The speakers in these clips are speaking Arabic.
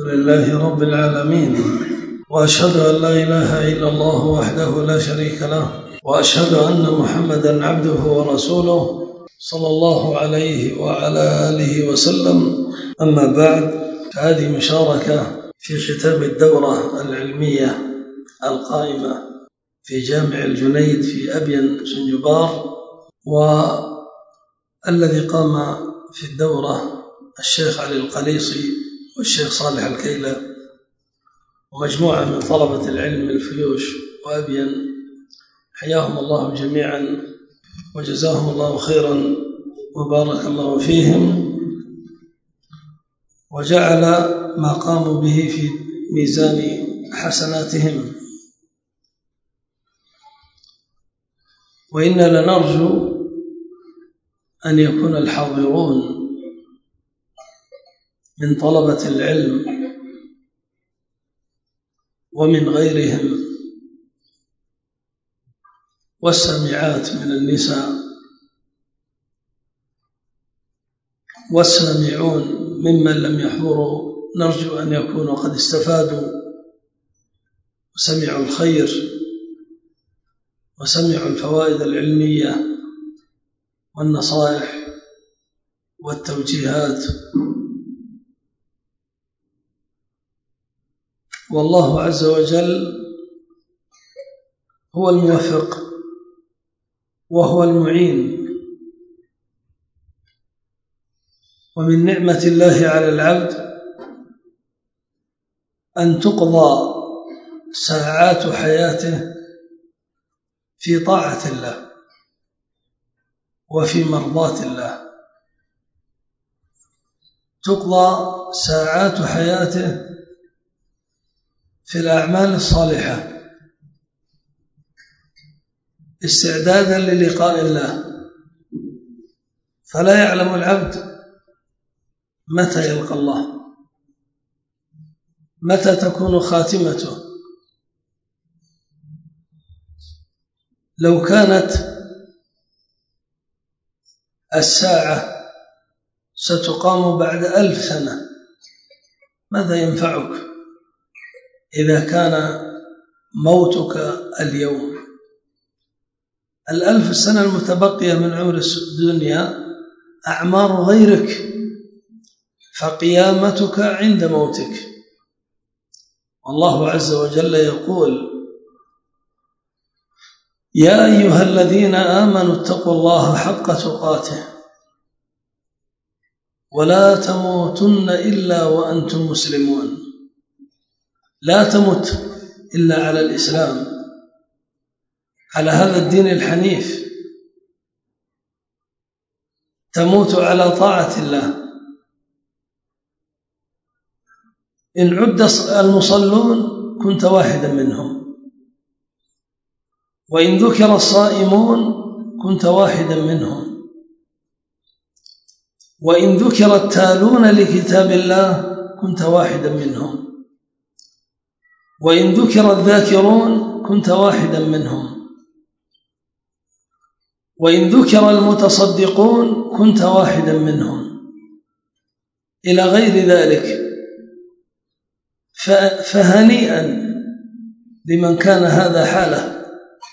لله رب العالمين، وأشهد أن لا إله إلا الله وحده لا شريك له، وأشهد أن محمدا عبده ورسوله صلى الله عليه وعلى آله وسلم. أما بعد، فهذه مشاركة في ختام الدورة العلمية القائمة في جامع الجنيد في أبين سنجبار، والذي قام في الدورة الشيخ علي القليصي والشيخ صالح الكيلة ومجموعة من طلبة العلم الفيوش وأبين، حياهم الله جميعا وجزاهم الله خيرا وبارك الله فيهم، وجعل ما قاموا به في ميزان حسناتهم. وإنا لنرجو أن يكون الحاضرون من طلبة العلم ومن غيرهم والسامعات من النساء والسامعون ممن لم يحضروا، نرجو أن يكونوا قد استفادوا وسمعوا الخير وسمعوا الفوائد العلمية والنصائح والتوجيهات. والله عز وجل هو الموفق وهو المعين، ومن نعمة الله على العبد أن تقضى ساعات حياته في طاعة الله وفي مرضاة الله، تقضى ساعات حياته في الأعمال الصالحة استعدادا للقاء الله، فلا يعلم العبد متى يلقى الله، متى تكون خاتمته. لو كانت الساعة ستقام بعد 1000 سنة ماذا ينفعك إذا كان موتك اليوم؟ 1000 سنة المتبقية من عمر الدنيا أعمار غيرك، فقيامتك عند موتك. والله عز وجل يقول: يا أيها الذين آمنوا اتقوا الله حق تقاته ولا تموتن إلا وأنتم مسلمون. لا تمت إلا على الإسلام، على هذا الدين الحنيف، تموت على طاعة الله. إن عد المصلون كنت واحدا منهم، وإن ذكر الصائمون كنت واحدا منهم، وإن ذكر التالون لكتاب الله كنت واحدا منهم، وإن ذكر الذاكرون كنت واحدا منهم، وإن ذكر المتصدقون كنت واحدا منهم، إلى غير ذلك. فهنيئا لمن كان هذا حاله،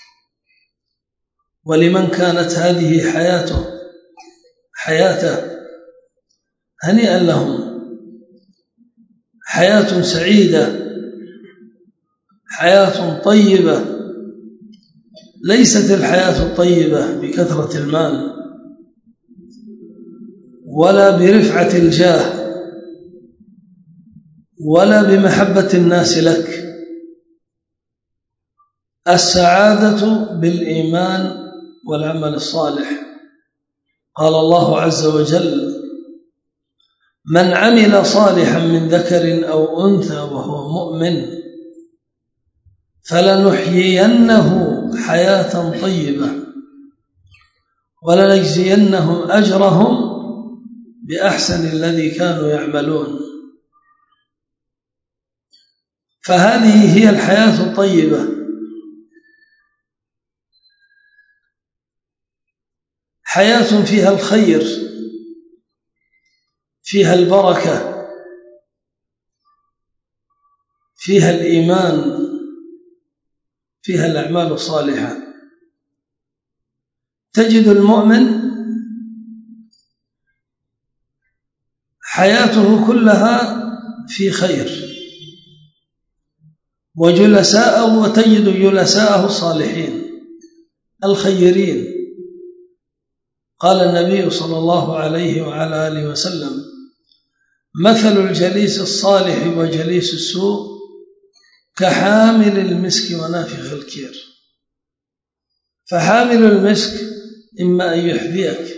ولمن كانت هذه حياته، هنيئا لهم. حياة سعيدة، حياة طيبة، ليست الحياة الطيبة بكثرة المال ولا برفعة الجاه ولا بمحبة الناس لك. السعادة بالإيمان والعمل الصالح. قال الله عز وجل: من عمل صالحا من ذكر أو أنثى وهو مؤمن فلنحيينه حياة طيبة ولنجزينهم أجرهم بأحسن الذي كانوا يعملون. فهذه هي الحياة الطيبة، حياة فيها الخير، فيها البركة، فيها الإيمان، فيها الأعمال الصالحة. تجد المؤمن حياته كلها في خير، وتجد جلساءه الصالحين الخيرين. قال النبي صلى الله عليه وعلى آله وسلم: مثل الجليس الصالح وجليس السوء كحامل المسك ونافخ الكير. فحامل المسك إما أن يحذيك،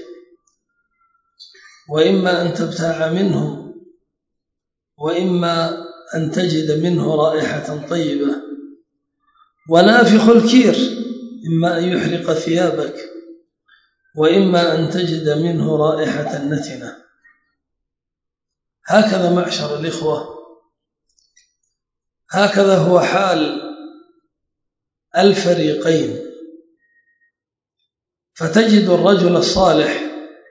وإما أن تبتاع منه، وإما أن تجد منه رائحة طيبة. ونافخ الكير إما أن يحرق ثيابك، وإما أن تجد منه رائحة نتنة. هكذا معشر الإخوة، هكذا هو حال الفريقين. فتجد الرجل الصالح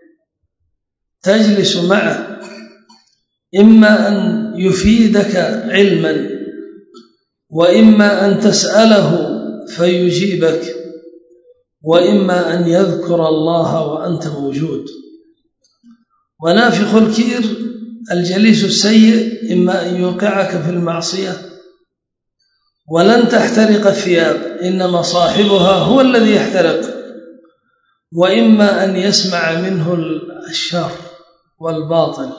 تجلس معه، إما أن يفيدك علما، وإما أن تسأله فيجيبك، وإما أن يذكر الله وأنت موجود. ونافخ الكير الجليس السيء إما أن يوقعك في المعصية ولن تحترق الثياب، إنما صاحبها هو الذي يحترق، وإما أن يسمع منه الشر والباطل.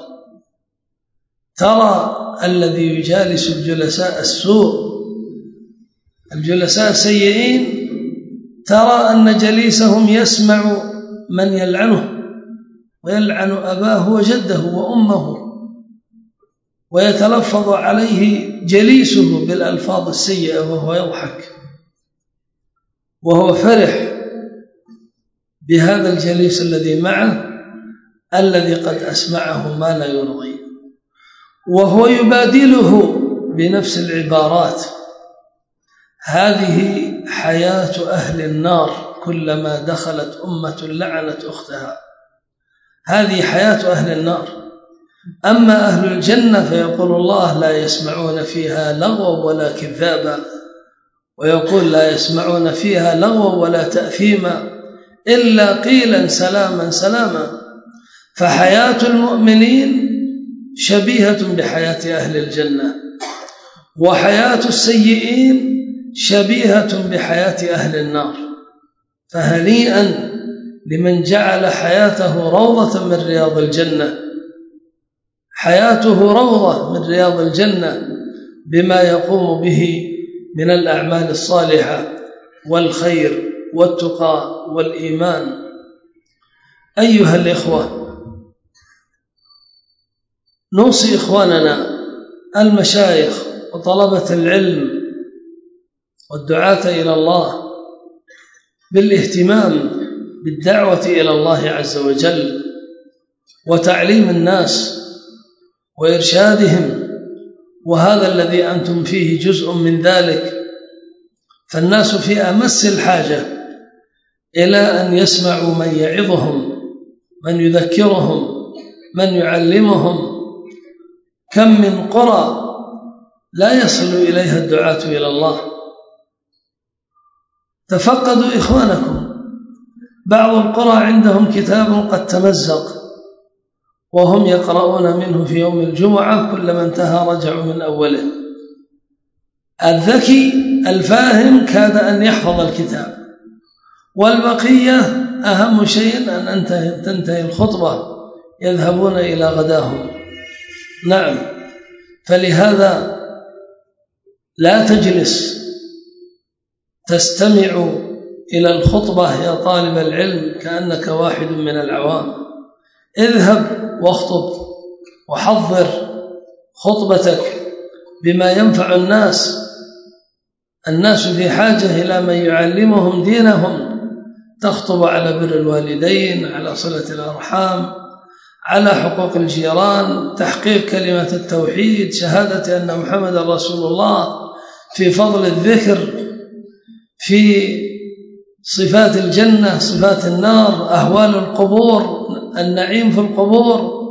ترى الذي يجالس الجلساء السوء، الجلساء السيئين، ترى أن جليسهم يسمع من يلعنه ويلعن أباه وجده وأمه، ويتلفظ عليه جليسه بالألفاظ السيئة وهو يضحك وهو فرح بهذا الجليس الذي معه، الذي قد أسمعه ما لا يرضي، وهو يبادله بنفس العبارات. هذه حياة أهل النار، كلما دخلت أمة لعنت أختها. هذه حياة أهل النار. أما أهل الجنة فيقول الله: لا يسمعون فيها لغوا ولا كذابا، ويقول: لا يسمعون فيها لغوا ولا تأثيما إلا قيلا سلاما سلاما. فحياة المؤمنين شبيهة بحياة أهل الجنة، وحياة السيئين شبيهة بحياة أهل النار. فهنيئا لمن جعل حياته روضة من رياض الجنة، حياته روضة من رياض الجنة بما يقوم به من الأعمال الصالحة والخير والتقى والإيمان. أيها الإخوة، نوصي إخواننا المشايخ وطلبة العلم والدعاة إلى الله بالاهتمام بالدعوة إلى الله عز وجل، وتعليم الناس وإرشادهم، وهذا الذي أنتم فيه جزء من ذلك. فالناس في أمس الحاجة إلى أن يسمعوا من يعظهم، من يذكرهم، من يعلمهم. كم من قرى لا يصل إليها الدعاة إلى الله. تفقدوا إخوانكم، بعض القرى عندهم كتاب قد تمزق وهم يقرؤون منه في يوم الجمعة، كلما انتهى رجعوا من أوله. الذكي الفاهم كاد أن يحفظ الكتاب، والبقية أهم شيء أن تنتهي الخطبة يذهبون إلى غداهم. نعم، فلهذا لا تجلس تستمع إلى الخطبة يا طالب العلم كأنك واحد من العوام. اذهب واخطب وحضر خطبتك بما ينفع الناس. الناس في حاجة إلى من يعلمهم دينهم. تخطب على بر الوالدين، على صلة الأرحام، على حقوق الجيران، تحقيق كلمة التوحيد، شهادة أن محمد رسول الله، في فضل الذكر، في صفات الجنة، صفات النار، أهوال القبور، النعيم في القبور.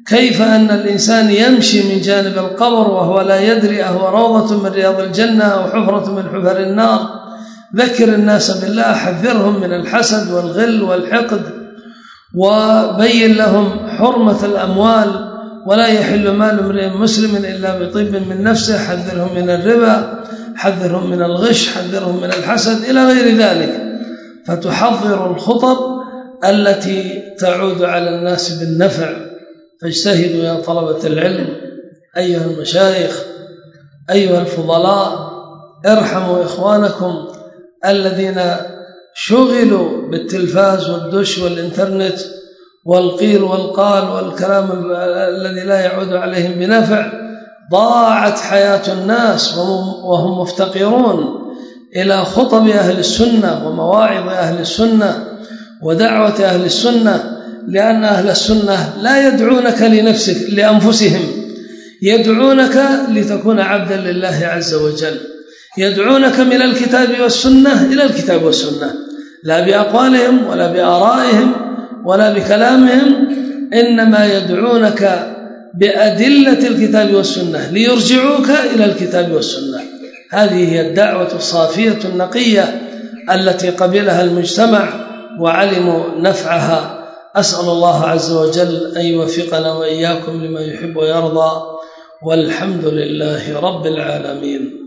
كيف أن الإنسان يمشي من جانب القبر وهو لا يدري أهو روضة من رياض الجنة أو حفرة من حفر النار. ذكر الناس بالله، حذرهم من الحسد والغل والحقد، وبين لهم حرمة الأموال، ولا يحل مال امرئ مسلم إلا بطيب من نفسه. حذرهم من الربا، حذرهم من الغش، حذرهم من الحسد إلى غير ذلك. فتحضر الخطب التي تعود على الناس بالنفع. فاجتهدوا يا طلبة العلم أيها المشايخ أيها الفضلاء، ارحموا إخوانكم الذين شغلوا بالتلفاز والدش والإنترنت والقيل والقال والكلام الذي لا يعود عليهم بنفع. ضاعت حياة الناس وهم مفتقرون إلى خطب أهل السنة ومواعظ أهل السنة ودعوة أهل السنة، لأن أهل السنة لا يدعونك لأنفسهم، يدعونك لتكون عبدا لله عز وجل، يدعونك من الكتاب والسنة إلى الكتاب والسنة، لا بأقوالهم ولا بآرائهم ولا بكلامهم، إنما يدعونك بأدلة الكتاب والسنة ليرجعوك إلى الكتاب والسنة. هذه هي الدعوة الصافية النقية التي قبلها المجتمع وعلموا نفعها. أسأل الله عز وجل أن يوفقنا وإياكم لما يحب ويرضى، والحمد لله رب العالمين.